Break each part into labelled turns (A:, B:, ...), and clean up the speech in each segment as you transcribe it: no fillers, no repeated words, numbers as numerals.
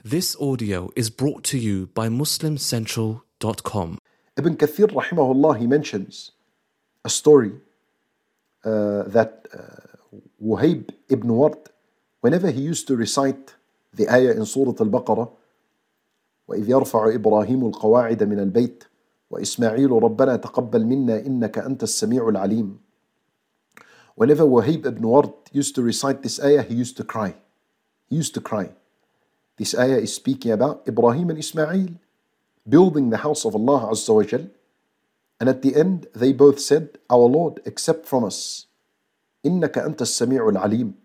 A: This audio is brought to you by MuslimCentral.com.
B: Ibn Kathir rahimahullah, he mentions a story that Wuhayb ibn Ward, whenever he used to recite the ayah in Surah Al-Baqarah, وَإِذْ يَرْفَعُ إِبْرَاهِيمُ الْقَوَاعِدَ مِنَ الْبَيْتِ وَإِسْمَاعِيلُ رَبَّنَا تَقَبَّلْ مِنَّا إِنَّكَ أَنْتَ السَّمِيعُ الْعَلِيمُ. Whenever Wuhayb ibn Ward used to recite this ayah, he used to cry. He used to cry. This ayah is speaking about Ibrahim and Ismail building the house of Allah Azza wa Jal. And at the end, they both said, "Our Lord, accept from us. إِنَّكَ أَنْتَ السَّمِيعُ الْعَلِيمُ."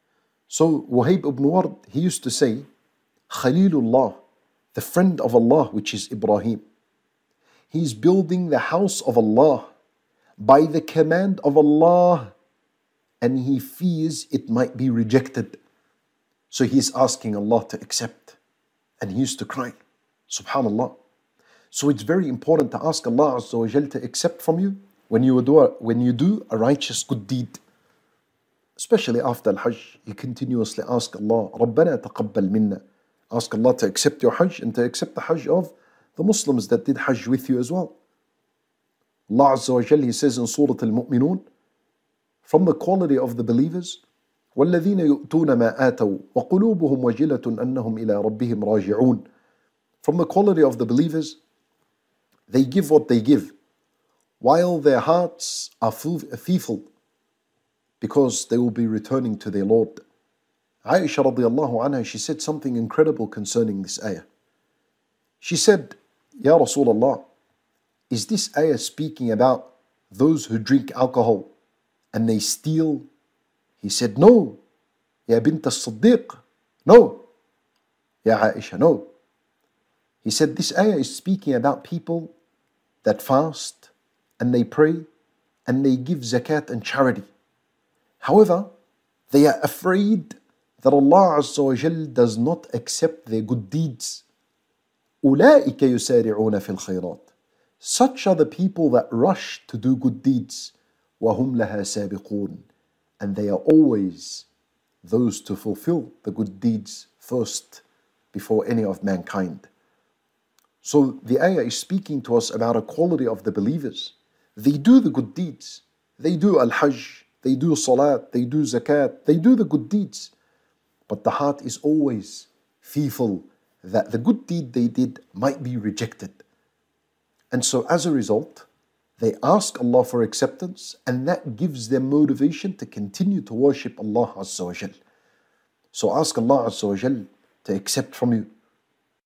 B: So Wuhayb ibn Ward, he used to say, Khalilullah, the friend of Allah, which is Ibrahim. He's building the house of Allah by the command of Allah, and he fears it might be rejected. So he's asking Allah to accept. And he used to cry. Subhanallah. So it's very important to ask Allah Azza wa Jal to accept from you when you do a righteous good deed. Especially after Al-Hajj, you continuously ask Allah, رَبَّنَا تَقَبَّلْ مِنَّا. Ask Allah to accept your Hajj and to accept the Hajj of the Muslims that did Hajj with you as well. Allah Azza wa Jal, He says in Surah Al-Mu'minun, from the quality of the believers, وَالَّذِينَ يُؤْتُونَ مَا آتَوْا وَقُلُوبُهُمْ وَجِلَةٌ أَنَّهُمْ إِلَىٰ رَبِّهِمْ رَاجِعُونَ. From the quality of the believers, they give what they give, while their hearts are fearful, because they will be returning to their Lord. Aisha radiallahu anha, she said something incredible concerning this ayah. She said, Ya Rasulullah, is this ayah speaking about those who drink alcohol and they steal? He said, no. Ya bint al-Siddiq, no. Ya Aisha, no. He said, this ayah is speaking about people that fast and they pray and they give zakat and charity. However, they are afraid that Allah Azza wa Jal does not accept their good deeds. أُولَٰئِكَ يُسَارِعُونَ فِي الْخَيْرَاتِ. Such are the people that rush to do good deeds. وَهُمْ لَهَا سَابِقُونَ. And they are always those to fulfill the good deeds first before any of mankind. So the ayah is speaking to us about a quality of the believers. They do the good deeds. They do al-hajj, they do salat, they do zakat, they do the good deeds. But the heart is always fearful that the good deed they did might be rejected. And so as a result, they ask Allah for acceptance, and that gives them motivation to continue to worship Allah Azza wa Jal. So ask Allah Azza wa Jal to accept from you.